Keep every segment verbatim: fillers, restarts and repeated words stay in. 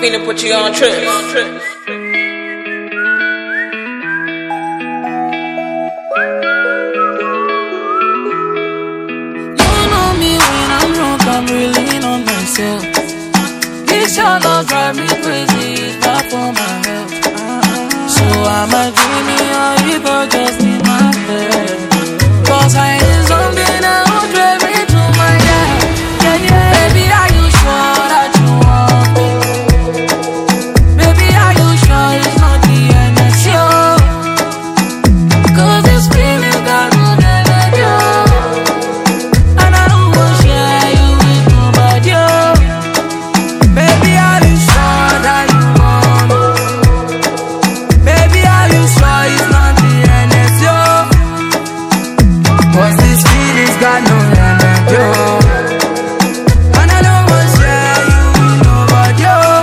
mean to put you on trips. I'm really on myself. This your love drive me crazy, it's bad for my health. So I'm a dreaming or you go just in my head. Cause I need something that will drive me to my head. Yeah, yeah. Baby, are you sure that you want me? Baby, are you sure it's not the end of you? Cause this feeling got no energy. Got no energy, and I don't want to share you with nobody.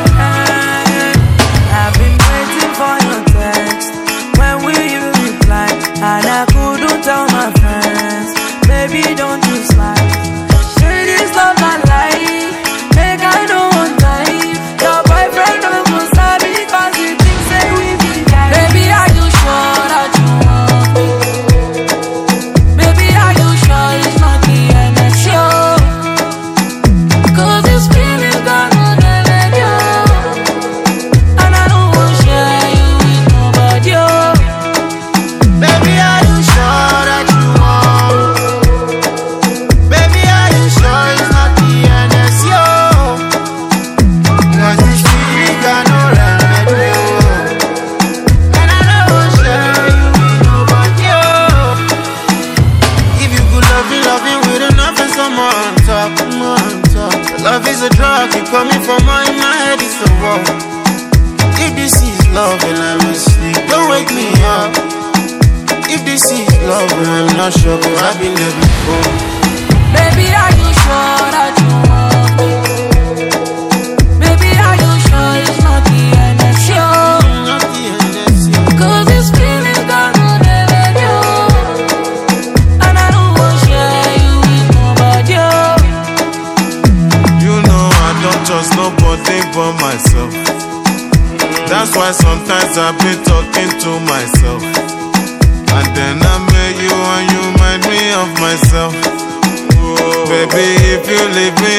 I've been waiting for your text. When will you reply? And I couldn't tell my friends. Baby, don't you slide. Say this love not lie. Make I don't want time. Your boyfriend don't want to because he thinks that we be like. Baby, are you sure that you want me? Baby, are you sure it's not the end of you? Cause this feeling got no energy, and I don't want to share you with nobody. Baby, are you sure that you want? Baby, are you sure it's not the end of you? Cause this feeling got no energy, and I don't want to share you with nobody. If you could love me, love me with enough and some more on top, more on top. Love is a drug, you coming from my, my head is the wall. If this is love and I'm asleep, don't wake me up. If this is love and I'm not sure, but I've been there before. Baby, are you sure that you want me? Baby, are you sure it's not the end of you? Not the end of you. Cause this feeling got no energy, and I don't want to share you with nobody. You know I don't trust nobody but myself. That's why sometimes I've been talking to myself. And then I met you and you remind me of myself. Whoa. Baby, if you leave me